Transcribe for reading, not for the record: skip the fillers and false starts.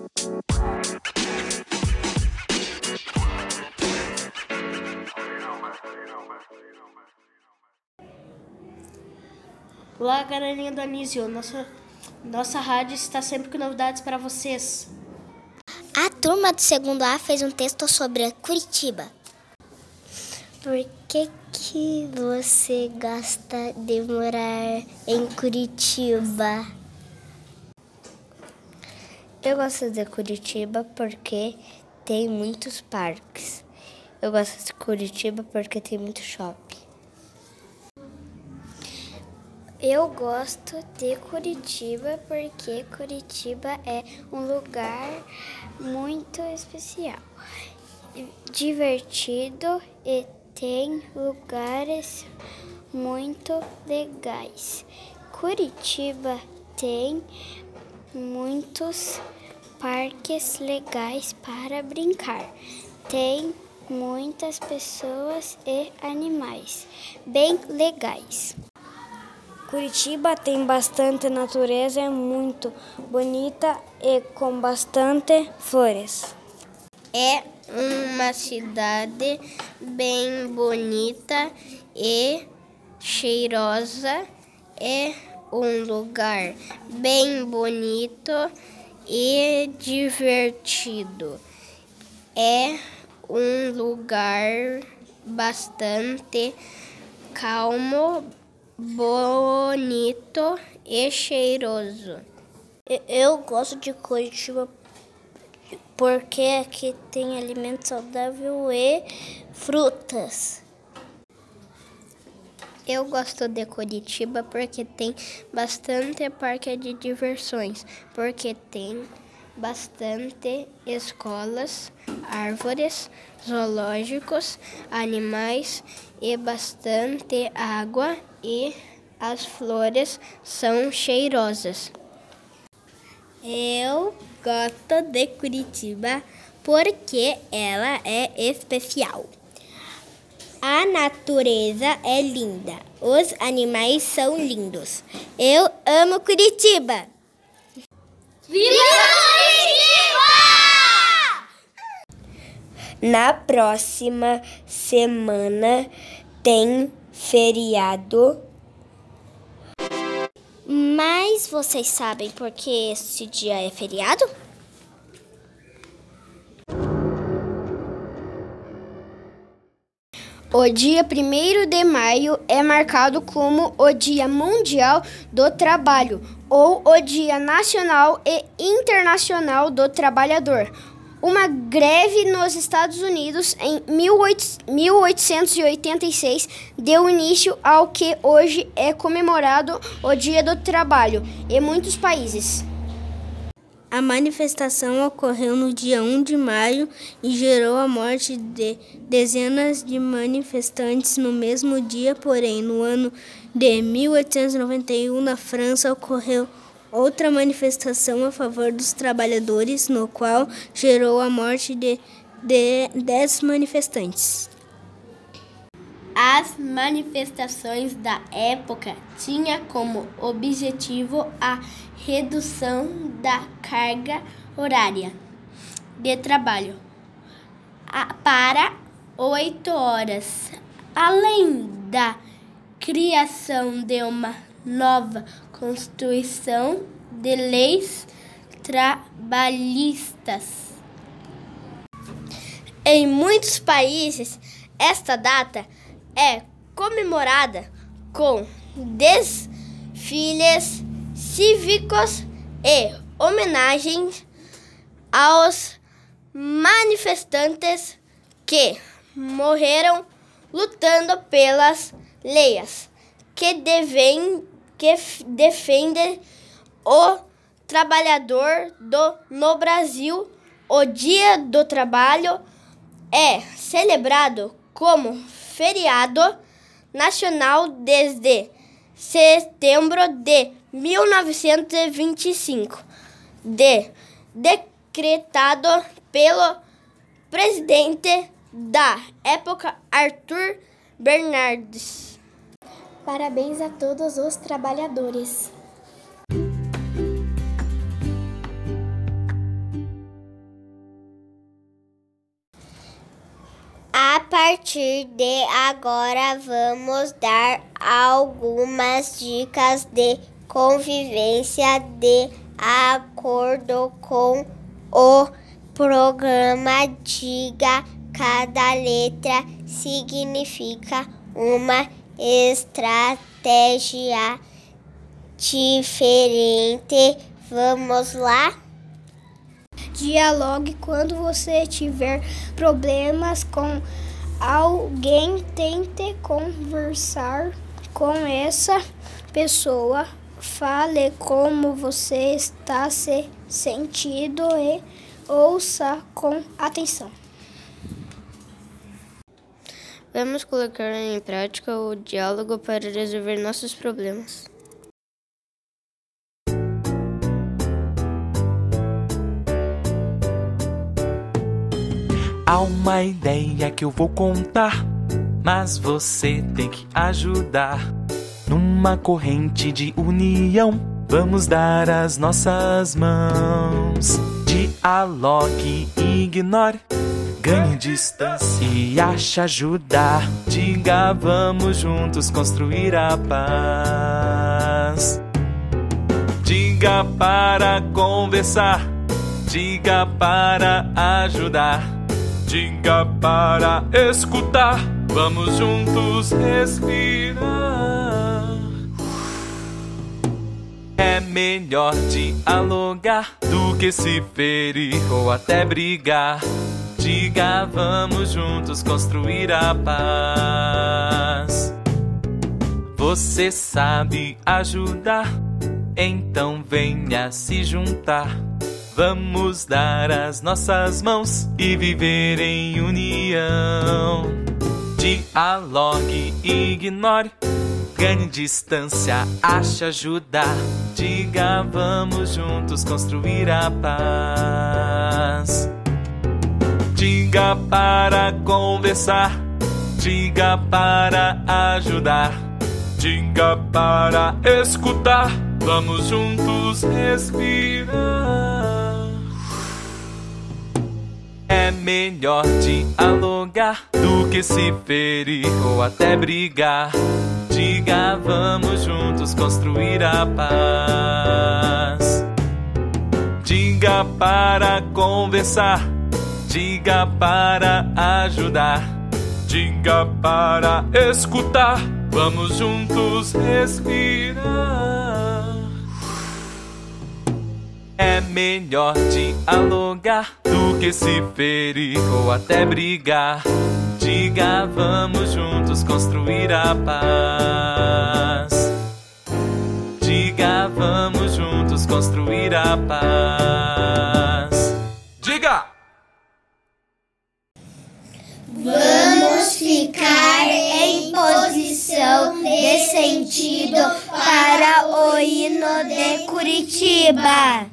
Olá, galerinha do Anísio. Nossa rádio está sempre com novidades para vocês. A turma do segundo A fez um texto sobre Curitiba. Por que você gosta de morar em Curitiba? Eu gosto de Curitiba porque tem muitos parques. Eu gosto de Curitiba porque tem muito shopping. Eu gosto de Curitiba porque Curitiba é um lugar muito especial, divertido e tem lugares muito legais. Curitiba tem muitos parques legais para brincar. Tem muitas pessoas e animais bem legais. Curitiba tem bastante natureza, é muito bonita e com bastante flores. É uma cidade bem bonita e cheirosa. É um lugar bem bonito e divertido. É um lugar bastante calmo, bonito e cheiroso. Eu gosto de Curitiba porque aqui tem alimento saudável e frutas. Eu gosto de Curitiba porque tem bastante parque de diversões, porque tem bastante escolas, árvores, zoológicos, animais e bastante água e as flores são cheirosas. Eu gosto de Curitiba porque ela é especial. A natureza é linda, os animais são lindos. Eu amo Curitiba! Viva Curitiba! Na próxima semana tem feriado. Mas vocês sabem por que esse dia é feriado? O dia 1º de maio é marcado como o Dia Mundial do Trabalho ou o Dia Nacional e Internacional do Trabalhador. Uma greve nos Estados Unidos em 1886 deu início ao que hoje é comemorado o Dia do Trabalho em muitos países. A manifestação ocorreu no dia 1 de maio e gerou a morte de dezenas de manifestantes no mesmo dia, porém, no ano de 1891, na França, ocorreu outra manifestação a favor dos trabalhadores, no qual gerou a morte de 10 manifestantes. As manifestações da época tinham como objetivo a redução da carga horária de trabalho para 8 horas, além da criação de uma nova Constituição de leis trabalhistas. Em muitos países, esta data é comemorada com desfiles cívicos e homenagens aos manifestantes que morreram lutando pelas leis que defendem o trabalhador no Brasil. O Dia do Trabalho é celebrado como feriado nacional desde setembro de 1925, decretado pelo presidente da época, Arthur Bernardes. Parabéns a todos os trabalhadores. partir de agora, vamos dar algumas dicas de convivência de acordo com o programa. Diga, cada letra significa uma estratégia diferente. Vamos lá? Dialogue quando você tiver problemas com alguém. Tente conversar com essa pessoa. Fale como você está se sentindo e ouça com atenção. Vamos colocar em prática o diálogo para resolver nossos problemas. Há uma ideia que eu vou contar, mas você tem que ajudar. Numa corrente de união, vamos dar as nossas mãos. Dialogue, ignore, ganhe distância e ache ajudar. Diga, vamos juntos construir a paz. Diga para conversar, diga para ajudar, diga para escutar. Vamos juntos respirar. É melhor dialogar do que se ferir ou até brigar. Diga, vamos juntos construir a paz. Você sabe ajudar, então venha se juntar. Vamos dar as nossas mãos e viver em união. Dialogue, ignore, ganhe distância, ache ajudar. Diga, vamos juntos construir a paz. Diga para conversar, diga para ajudar, diga para escutar. Vamos juntos respirar. É melhor dialogar do que se ferir ou até brigar. Diga, vamos juntos construir a paz. Diga para conversar, diga para ajudar, diga para escutar. Vamos juntos respirar. É melhor dialogar do que se ferir ou até brigar. Diga, vamos juntos construir a paz. Diga, vamos juntos construir a paz. Diga! Vamos ficar em posição de sentido para o hino de Curitiba.